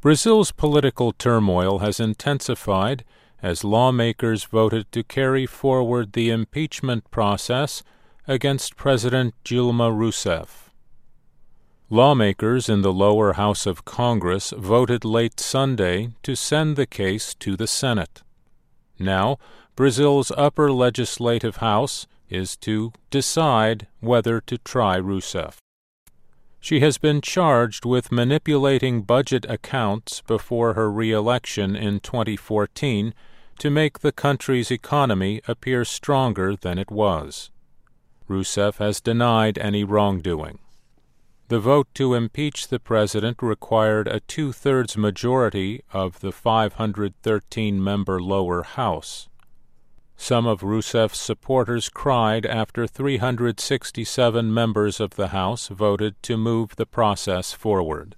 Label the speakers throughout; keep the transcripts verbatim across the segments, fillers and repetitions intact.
Speaker 1: Brazil's political turmoil has intensified as lawmakers voted to carry forward the impeachment process against President Dilma Rousseff. Lawmakers in the lower house of Congress voted late Sunday to send the case to the Senate. Now, Brazil's upper legislative house is to decide whether to try Rousseff. She has been charged with manipulating budget accounts before her re-election in twenty fourteen to make the country's economy appear stronger than it was. Rousseff has denied any wrongdoing. The vote to impeach the president required a two-thirds majority of the five hundred thirteen member lower house. Some of Rousseff's supporters cried after three hundred sixty-seven members of the House voted to move the process forward.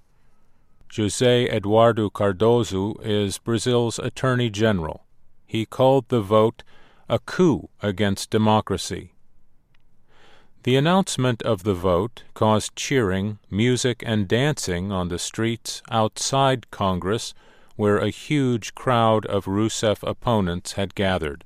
Speaker 1: José Eduardo Cardoso is Brazil's Attorney General. He called the vote a coup against democracy. The announcement of the vote caused cheering, music, and dancing on the streets outside Congress, where a huge crowd of Rousseff opponents had gathered.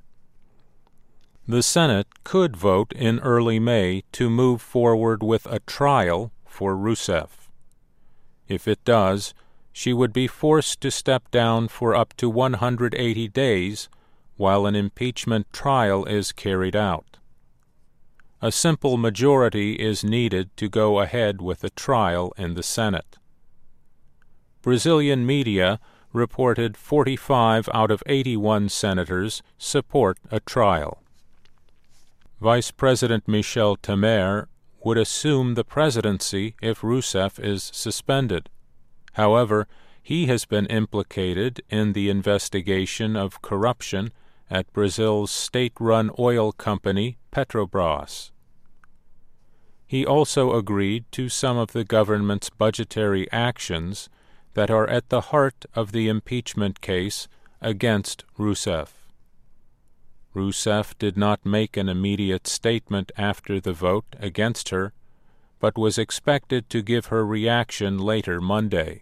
Speaker 1: The Senate could vote in early May to move forward with a trial for Rousseff. If it does, she would be forced to step down for up to one hundred eighty days while an impeachment trial is carried out. A simple majority is needed to go ahead with a trial in the Senate. Brazilian media reported forty-five out of eighty-one senators support a trial. Vice President Michel Temer would assume the presidency if Rousseff is suspended. However, he has been implicated in the investigation of corruption at Brazil's state-run oil company Petrobras. He also agreed to some of the government's budgetary actions that are at the heart of the impeachment case against Rousseff. Rousseff did not make an immediate statement after the vote against her, but was expected to give her reaction later Monday.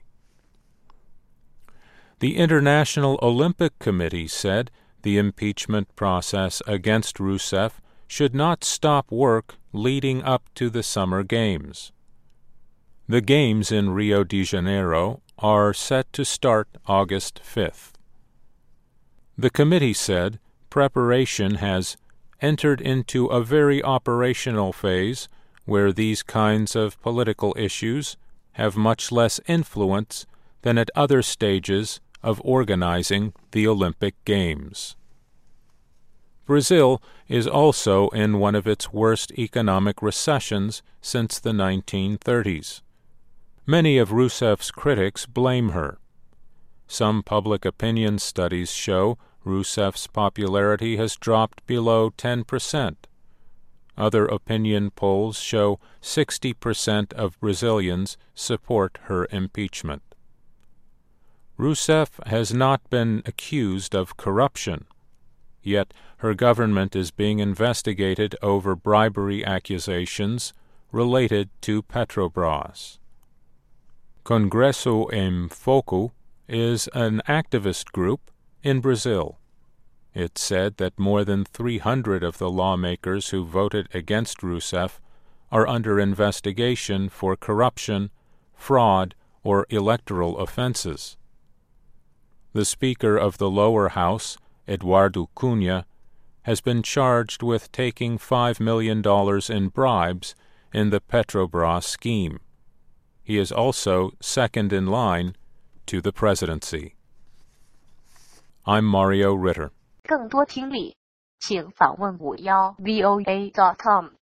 Speaker 1: The International Olympic Committee said the impeachment process against Rousseff should not stop work leading up to the Summer Games. The Games in Rio de Janeiro are set to start August fifth. The committee said preparation has entered into a very operational phase where these kinds of political issues have much less influence than at other stages of organizing the Olympic Games. Brazil is also in one of its worst economic recessions since the nineteen thirties. Many of Rousseff's critics blame her. Some public opinion studies show Rousseff's popularity has dropped below ten percent. Other opinion polls show sixty percent of Brazilians support her impeachment. Rousseff has not been accused of corruption, yet her government is being investigated over bribery accusations related to Petrobras. Congresso em Foco is an activist group in Brazil. It said that more than three hundred of the lawmakers who voted against Rousseff are under investigation for corruption, fraud, or electoral offenses. The Speaker of the lower house, Eduardo Cunha, has been charged with taking five million dollars in bribes in the Petrobras scheme. He is also second in line to the presidency. I'm Mario Ritter.
Speaker 2: 更多听力，请访问五幺 V O A dot com。